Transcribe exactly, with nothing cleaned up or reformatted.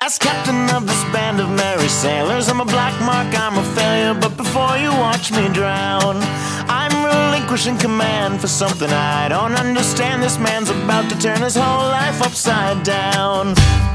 As captain of this band of merry sailors, I'm a black mark, I'm a failure, but before you watch me drown, I'm relinquishing command for something I don't understand. This man's about to turn his whole life upside down.